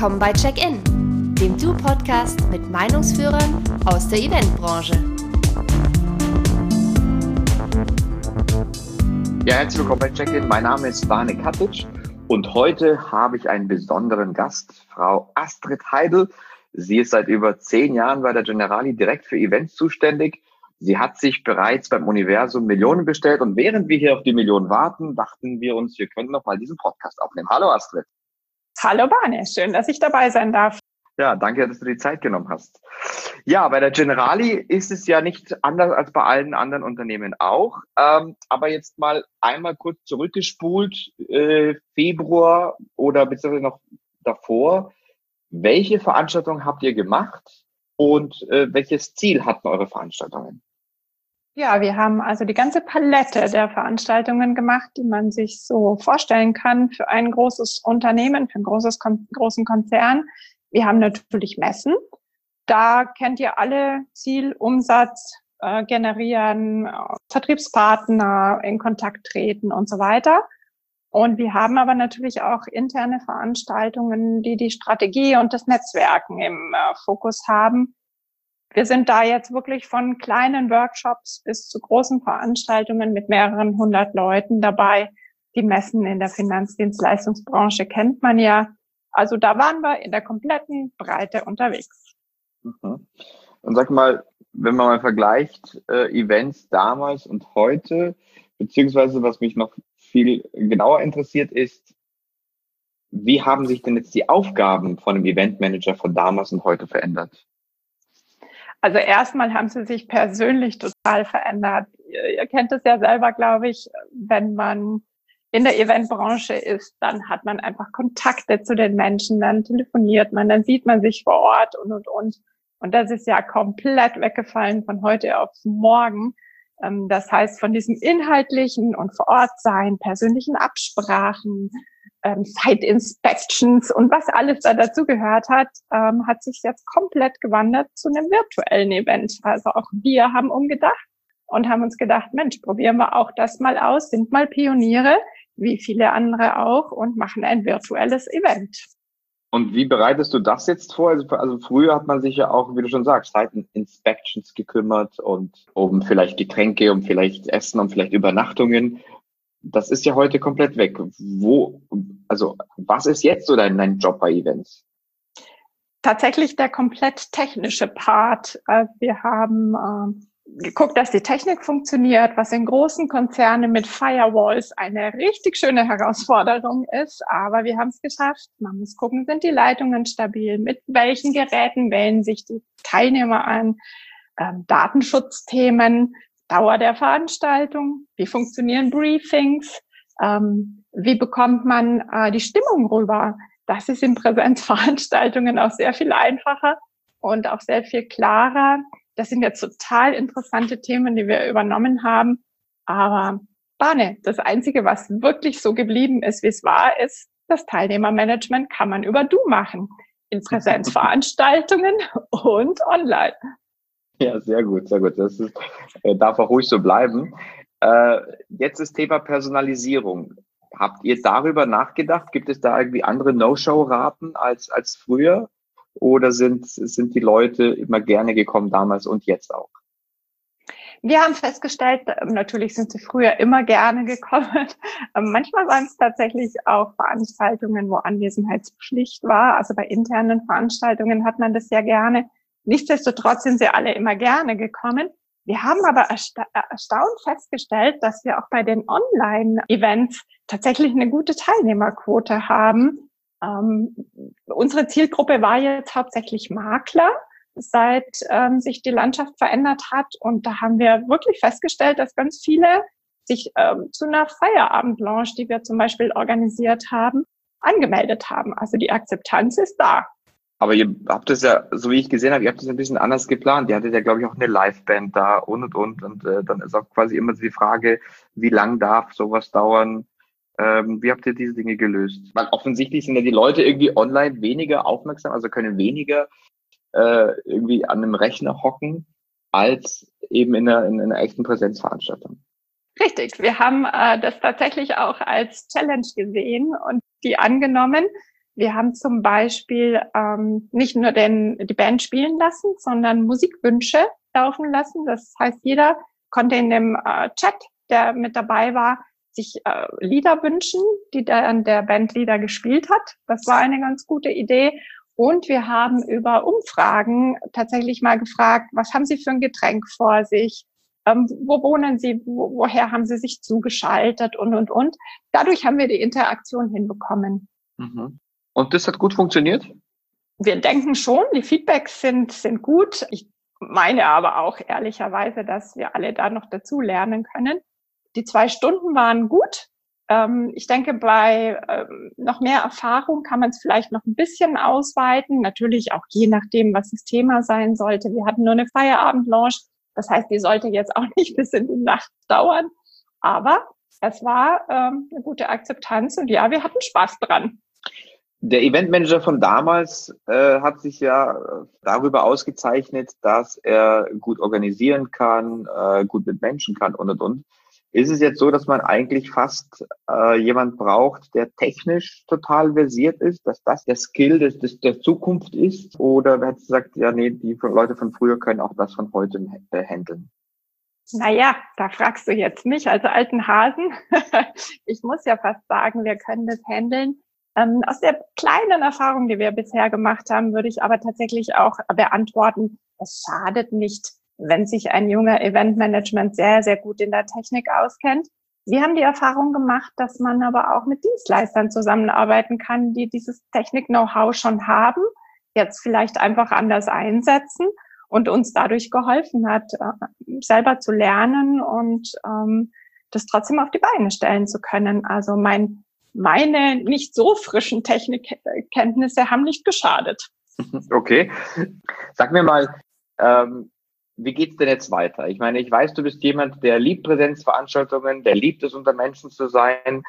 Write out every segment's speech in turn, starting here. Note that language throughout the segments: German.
Willkommen bei Check-In, dem Du-Podcast mit Meinungsführern aus der Eventbranche. Ja, herzlich willkommen bei Check-In. Mein Name ist Bane Katic und heute habe ich einen besonderen Gast, Frau Astrid Heidel. Sie ist seit über 10 Jahren bei der Generali direkt für Events zuständig. Sie hat sich bereits beim Universum Millionen bestellt und während wir hier auf die Millionen warten, dachten wir uns, wir könnten noch mal diesen Podcast aufnehmen. Hallo Astrid. Hallo Bane, schön, dass ich dabei sein darf. Ja, danke, dass du die Zeit genommen hast. Ja, bei der Generali ist es ja nicht anders als bei allen anderen Unternehmen auch. Aber jetzt mal einmal kurz zurückgespult, Februar oder beziehungsweise noch davor. Welche Veranstaltungen habt ihr gemacht und welches Ziel hatten eure Veranstaltungen? Ja, wir haben also die ganze Palette der Veranstaltungen gemacht, die man sich so vorstellen kann für ein großes Unternehmen, für einen großen Konzern. Wir haben natürlich Messen. Da kennt ihr alle: Ziel, Umsatz generieren, Vertriebspartner in Kontakt treten und so weiter. Und wir haben aber natürlich auch interne Veranstaltungen, die die Strategie und das Netzwerken im Fokus haben. Wir sind da jetzt wirklich von kleinen Workshops bis zu großen Veranstaltungen mit mehreren 100 Leuten dabei. Die Messen in der Finanzdienstleistungsbranche kennt man ja. Also da waren wir in der kompletten Breite unterwegs. Mhm. Und sag mal, wenn man mal vergleicht Events damals und heute, beziehungsweise was mich noch viel genauer interessiert ist, wie haben sich denn jetzt die Aufgaben von einem Eventmanager von damals und heute verändert? Also erstmal haben sie sich persönlich total verändert. Ihr kennt es ja selber, glaube ich, wenn man in der Eventbranche ist, dann hat man einfach Kontakte zu den Menschen, dann telefoniert man, dann sieht man sich vor Ort und. Und das ist ja komplett weggefallen von heute auf morgen. Das heißt, von diesem inhaltlichen und vor Ort sein, persönlichen Absprachen, Site Inspections und was alles da dazu gehört hat, hat sich jetzt komplett gewandert zu einem virtuellen Event. Also auch wir haben umgedacht und haben uns gedacht, Mensch, probieren wir auch das mal aus, sind mal Pioniere, wie viele andere auch, und machen ein virtuelles Event. Und wie bereitest du das jetzt vor? Also früher hat man sich ja auch, wie du schon sagst, Site Inspections gekümmert und um vielleicht Getränke, um vielleicht Essen, um vielleicht Übernachtungen. Das ist ja heute komplett weg. Was ist jetzt so dein Job bei Events? Tatsächlich der komplett technische Part. Wir haben geguckt, dass die Technik funktioniert, was in großen Konzernen mit Firewalls eine richtig schöne Herausforderung ist. Aber wir haben es geschafft. Man muss gucken, sind die Leitungen stabil? Mit welchen Geräten wählen sich die Teilnehmer an? Datenschutzthemen, Dauer der Veranstaltung, wie funktionieren Briefings, wie bekommt man die Stimmung rüber? Das ist in Präsenzveranstaltungen auch sehr viel einfacher und auch sehr viel klarer. Das sind jetzt total interessante Themen, die wir übernommen haben. Aber Bane, das Einzige, was wirklich so geblieben ist, wie es war, ist, das Teilnehmermanagement kann man über Du machen. In Präsenzveranstaltungen und online. Ja, sehr gut, sehr gut. Das darf auch ruhig so bleiben. Jetzt das Thema Personalisierung. Habt ihr darüber nachgedacht? Gibt es da irgendwie andere No-Show-Raten als früher? Oder sind die Leute immer gerne gekommen damals und jetzt auch? Wir haben festgestellt, natürlich sind sie früher immer gerne gekommen. Manchmal waren es tatsächlich auch Veranstaltungen, wo Anwesenheitspflicht war. Also bei internen Veranstaltungen hat man das ja gerne. Nichtsdestotrotz sind sie alle immer gerne gekommen. Wir haben aber erstaunt festgestellt, dass wir auch bei den Online-Events tatsächlich eine gute Teilnehmerquote haben. Unsere Zielgruppe war jetzt hauptsächlich Makler, seit sich die Landschaft verändert hat. Und da haben wir wirklich festgestellt, dass ganz viele sich zu einer Feierabend-Lounge, die wir zum Beispiel organisiert haben, angemeldet haben. Also die Akzeptanz ist da. Aber ihr habt es ja, so wie ich gesehen habe, ihr habt es ein bisschen anders geplant. Ihr hattet ja, glaube ich, auch eine Liveband da und. Und dann ist auch quasi immer die Frage, wie lang darf sowas dauern? Wie habt ihr diese Dinge gelöst? Weil offensichtlich sind ja die Leute irgendwie online weniger aufmerksam, also können weniger irgendwie an einem Rechner hocken, als eben in einer echten Präsenzveranstaltung. Richtig, wir haben das tatsächlich auch als Challenge gesehen und die angenommen. Wir haben zum Beispiel nicht nur die Band spielen lassen, sondern Musikwünsche laufen lassen. Das heißt, jeder konnte in dem Chat, der mit dabei war, sich Lieder wünschen, die dann der Bandleader gespielt hat. Das war eine ganz gute Idee. Und wir haben über Umfragen tatsächlich mal gefragt, was haben Sie für ein Getränk vor sich? Wo wohnen Sie? Woher haben Sie sich zugeschaltet? Und. Dadurch haben wir die Interaktion hinbekommen. Mhm. Und das hat gut funktioniert? Wir denken schon, die Feedbacks sind gut. Ich meine aber auch ehrlicherweise, dass wir alle da noch dazu lernen können. Die 2 Stunden waren gut. Ich denke, bei noch mehr Erfahrung kann man es vielleicht noch ein bisschen ausweiten. Natürlich auch je nachdem, was das Thema sein sollte. Wir hatten nur eine Feierabend-Lounge. Das heißt, die sollte jetzt auch nicht bis in die Nacht dauern. Aber es war eine gute Akzeptanz und ja, wir hatten Spaß dran. Der Eventmanager von damals hat sich ja darüber ausgezeichnet, dass er gut organisieren kann, gut mit Menschen kann und. Ist es jetzt so, dass man eigentlich fast jemand braucht, der technisch total versiert ist, dass das der Skill der Zukunft ist? Oder wer hat gesagt, ja, nee, die Leute von früher können auch das von heute handeln? Naja, da fragst du jetzt mich als alten Hasen. Ich muss ja fast sagen, wir können das handeln. Aus der kleinen Erfahrung, die wir bisher gemacht haben, würde ich aber tatsächlich auch beantworten, es schadet nicht, wenn sich ein junger Eventmanagement sehr, sehr gut in der Technik auskennt. Wir haben die Erfahrung gemacht, dass man aber auch mit Dienstleistern zusammenarbeiten kann, die dieses Technik-Know-how schon haben, jetzt vielleicht einfach anders einsetzen und uns dadurch geholfen hat, selber zu lernen und das trotzdem auf die Beine stellen zu können. Also meine nicht so frischen Technikkenntnisse haben nicht geschadet. Okay. Sag mir mal, wie geht's denn jetzt weiter? Ich meine, ich weiß, du bist jemand, der liebt Präsenzveranstaltungen, der liebt es, unter Menschen zu sein.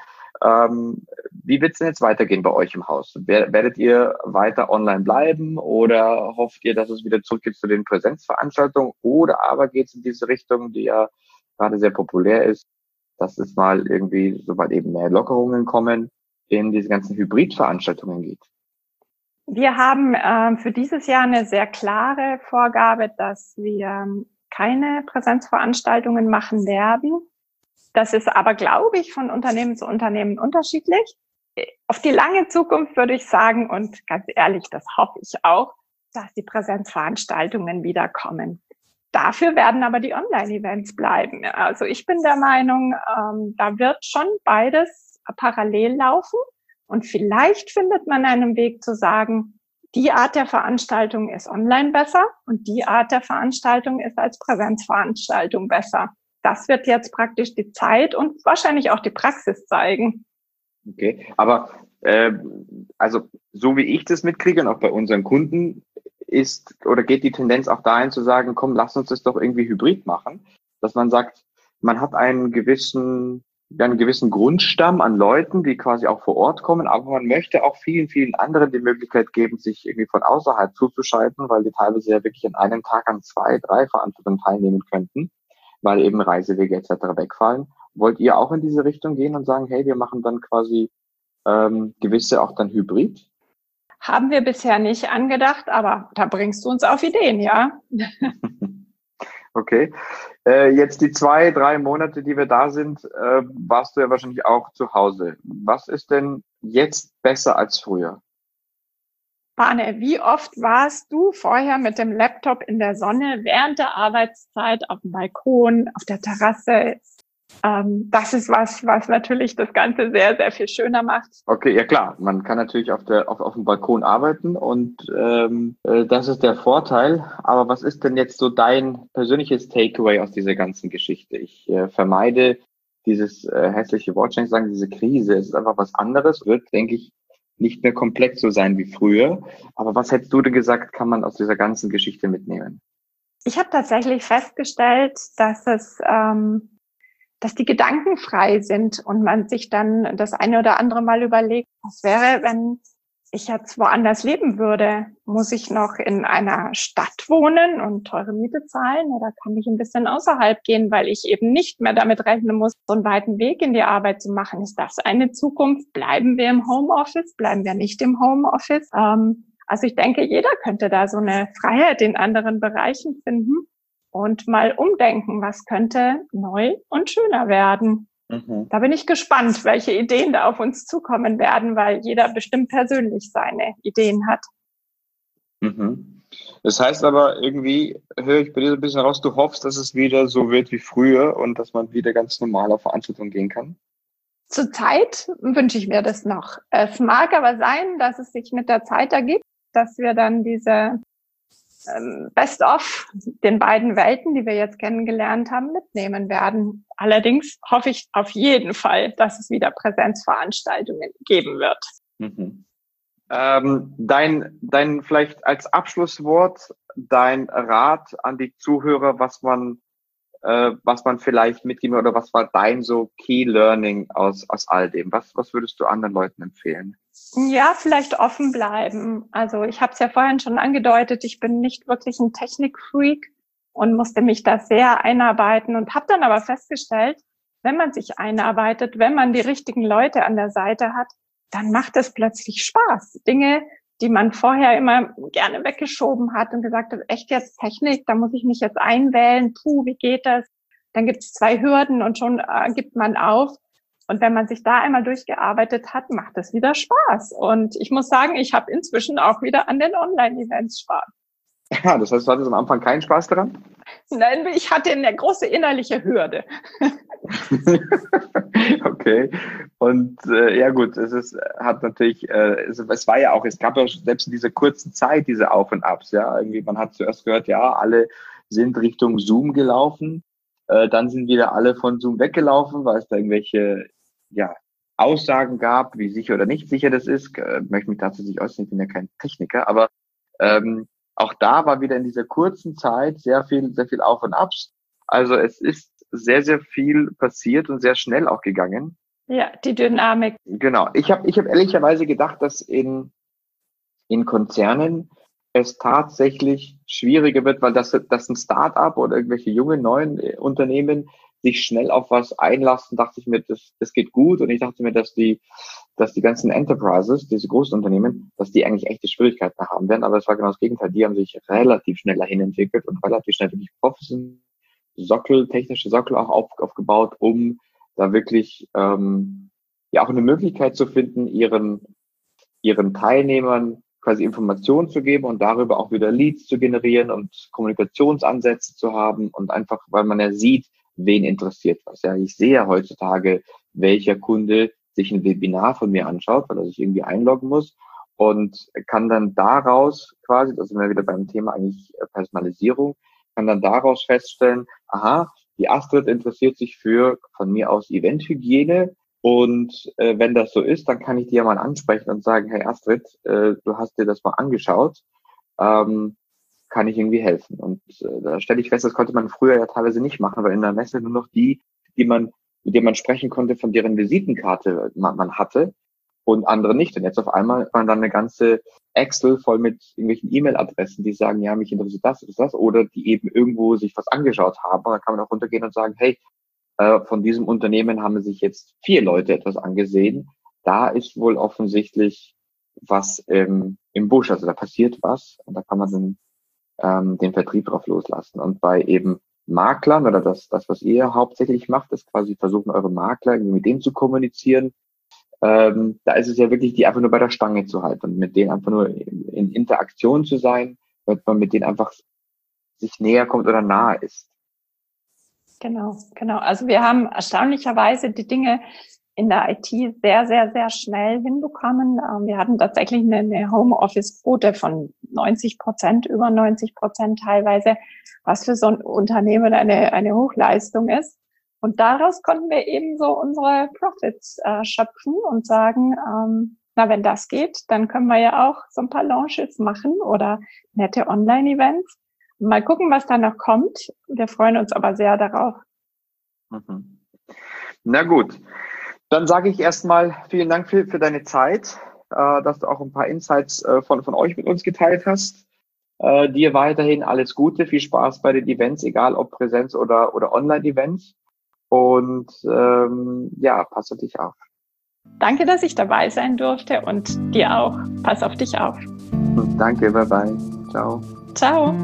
Wie wird's denn jetzt weitergehen bei euch im Haus? Werdet ihr weiter online bleiben oder hofft ihr, dass es wieder zurückgeht zu den Präsenzveranstaltungen? Oder aber geht's in diese Richtung, die ja gerade sehr populär ist, dass es mal irgendwie, sobald eben mehr Lockerungen kommen, in diese ganzen Hybridveranstaltungen geht? Wir haben für dieses Jahr eine sehr klare Vorgabe, dass wir keine Präsenzveranstaltungen machen werden. Das ist aber, glaube ich, von Unternehmen zu Unternehmen unterschiedlich. Auf die lange Zukunft würde ich sagen, und ganz ehrlich, das hoffe ich auch, dass die Präsenzveranstaltungen wiederkommen. Dafür werden aber die Online-Events bleiben. Also ich bin der Meinung, da wird schon beides parallel laufen. Und vielleicht findet man einen Weg zu sagen, die Art der Veranstaltung ist online besser und die Art der Veranstaltung ist als Präsenzveranstaltung besser. Das wird jetzt praktisch die Zeit und wahrscheinlich auch die Praxis zeigen. Okay, aber also so wie ich das mitkriege und auch bei unseren Kunden ist oder geht die Tendenz auch dahin zu sagen, komm, lass uns das doch irgendwie hybrid machen, dass man sagt, man hat einen gewissen Grundstamm an Leuten, die quasi auch vor Ort kommen, aber man möchte auch vielen, vielen anderen die Möglichkeit geben, sich irgendwie von außerhalb zuzuschalten, weil die teilweise ja wirklich an einem Tag an 2, 3 Veranstaltungen teilnehmen könnten, weil eben Reisewege etc. wegfallen. Wollt ihr auch in diese Richtung gehen und sagen, hey, wir machen dann quasi gewisse auch dann hybrid? Haben wir bisher nicht angedacht, aber da bringst du uns auf Ideen, ja. Okay. Jetzt die 2, 3 Monate, die wir da sind, warst du ja wahrscheinlich auch zu Hause. Was ist denn jetzt besser als früher? Bane, wie oft warst du vorher mit dem Laptop in der Sonne während der Arbeitszeit auf dem Balkon, auf der Terrasse? Das ist was natürlich das Ganze sehr, sehr viel schöner macht. Okay, ja klar. Man kann natürlich auf dem Balkon arbeiten und das ist der Vorteil. Aber was ist denn jetzt so dein persönliches Takeaway aus dieser ganzen Geschichte? Ich vermeide dieses hässliche Wort, sagen, diese Krise. Es ist einfach was anderes. Wird, denke ich, nicht mehr komplett so sein wie früher. Aber was hättest du denn gesagt, kann man aus dieser ganzen Geschichte mitnehmen? Ich habe tatsächlich festgestellt, dass die Gedanken frei sind und man sich dann das eine oder andere Mal überlegt, was wäre, wenn ich jetzt woanders leben würde, muss ich noch in einer Stadt wohnen und teure Miete zahlen oder kann ich ein bisschen außerhalb gehen, weil ich eben nicht mehr damit rechnen muss, so einen weiten Weg in die Arbeit zu machen? Ist das eine Zukunft? Bleiben wir im Homeoffice? Bleiben wir nicht im Homeoffice? Also ich denke, jeder könnte da so eine Freiheit in anderen Bereichen finden und mal umdenken, was könnte neu und schöner werden. Da bin ich gespannt, welche Ideen da auf uns zukommen werden, weil jeder bestimmt persönlich seine Ideen hat. Das heißt aber irgendwie, höre ich bei dir so ein bisschen raus, du hoffst, dass es wieder so wird wie früher und dass man wieder ganz normal auf Veranstaltungen gehen kann? Zurzeit wünsche ich mir das noch. Es mag aber sein, dass es sich mit der Zeit ergibt, dass wir dann diese Best-of den beiden Welten, die wir jetzt kennengelernt haben, mitnehmen werden. Allerdings hoffe ich auf jeden Fall, dass es wieder Präsenzveranstaltungen geben wird. Dein vielleicht als Abschlusswort, dein Rat an die Zuhörer, was man vielleicht mitgeben oder was war dein so Key Learning aus all dem? Was würdest du anderen Leuten empfehlen? Ja, vielleicht offen bleiben. Also ich habe es ja vorhin schon angedeutet, ich bin nicht wirklich ein Technikfreak und musste mich da sehr einarbeiten und habe dann aber festgestellt, wenn man sich einarbeitet, wenn man die richtigen Leute an der Seite hat, dann macht es plötzlich Spaß. Dinge, die man vorher immer gerne weggeschoben hat und gesagt hat, echt jetzt Technik, da muss ich mich jetzt einwählen, wie geht das? Dann gibt es 2 Hürden und schon gibt man auf. Und wenn man sich da einmal durchgearbeitet hat, macht es wieder Spaß. Und ich muss sagen, ich habe inzwischen auch wieder an den Online-Events Spaß. Ja, das heißt, du hattest am Anfang keinen Spaß daran? Nein, ich hatte eine große innerliche Hürde. Okay. Und ja gut, es war ja auch, es gab ja selbst in dieser kurzen Zeit diese Auf und Abs, ja. Irgendwie, man hat zuerst gehört, ja, alle sind Richtung Zoom gelaufen. Dann sind wieder alle von Zoom weggelaufen, weil es da irgendwelche Aussagen gab, wie sicher oder nicht sicher das ist. Möchte mich dazu nicht äußern, ich bin ja kein Techniker, aber auch da war wieder in dieser kurzen Zeit sehr viel Auf und Abs. Also es ist sehr, sehr viel passiert und sehr schnell auch gegangen. Ja, die Dynamik. Genau. Ich hab ehrlicherweise gedacht, dass in Konzernen es tatsächlich schwieriger wird, weil dass ein Start-up oder irgendwelche jungen, neuen Unternehmen sich schnell auf was einlassen, dachte ich mir, das geht gut. Und ich dachte mir, dass die ganzen Enterprises, diese großen Unternehmen, dass die eigentlich echte Schwierigkeiten haben werden. Aber es war genau das Gegenteil. Die haben sich relativ schnell dahin entwickelt und relativ schnell wirklich professionell technische Sockel auch aufgebaut, um da wirklich auch eine Möglichkeit zu finden, ihren Teilnehmern quasi Informationen zu geben und darüber auch wieder Leads zu generieren und Kommunikationsansätze zu haben und einfach, weil man ja sieht, wen interessiert was. Ja, ich sehe ja heutzutage, welcher Kunde sich ein Webinar von mir anschaut, weil er sich irgendwie einloggen muss und kann dann daraus quasi, da sind wir wieder beim Thema eigentlich Personalisierung, kann dann daraus feststellen, aha, die Astrid interessiert sich für, von mir aus, Eventhygiene. Und wenn das so ist, dann kann ich die ja mal ansprechen und sagen, hey Astrid, du hast dir das mal angeschaut, kann ich irgendwie helfen? Und da stelle ich fest, das konnte man früher ja teilweise nicht machen, weil in der Messe nur noch mit denen man sprechen konnte, von deren Visitenkarte man hatte und andere nicht. Und jetzt auf einmal hat man dann eine ganze Excel voll mit irgendwelchen E-Mail-Adressen, die sagen, ja, mich interessiert das, oder die eben irgendwo sich was angeschaut haben. Und dann kann man auch runtergehen und sagen, hey, von diesem Unternehmen haben sich jetzt 4 Leute etwas angesehen. Da ist wohl offensichtlich was im Busch, also da passiert was und da kann man dann den Vertrieb drauf loslassen. Und bei eben Maklern oder das, was ihr hauptsächlich macht, ist quasi versuchen, eure Makler irgendwie mit denen zu kommunizieren. Da ist es ja wirklich, die einfach nur bei der Stange zu halten und mit denen einfach nur in Interaktion zu sein, damit man mit denen einfach sich näher kommt oder nahe ist. Genau. Also wir haben erstaunlicherweise die Dinge in der IT sehr, sehr, sehr schnell hinbekommen. Wir hatten tatsächlich eine Homeoffice-Quote von 90%, über 90% teilweise, was für so ein Unternehmen eine Hochleistung ist. Und daraus konnten wir eben so unsere Profits schöpfen und sagen, wenn das geht, dann können wir ja auch so ein paar Launches machen oder nette Online-Events. Mal gucken, was da noch kommt. Wir freuen uns aber sehr darauf. Na gut, dann sage ich erstmal vielen Dank für deine Zeit. dass du auch ein paar Insights von euch mit uns geteilt hast. Dir weiterhin alles Gute, viel Spaß bei den Events, egal ob Präsenz- oder Online-Events. Und pass auf dich auf. Danke, dass ich dabei sein durfte und dir auch. Pass auf dich auf. Danke, bye bye. Ciao. Ciao.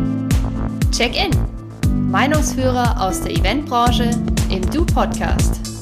Check-in. Meinungsführer aus der Eventbranche im Du-Podcast.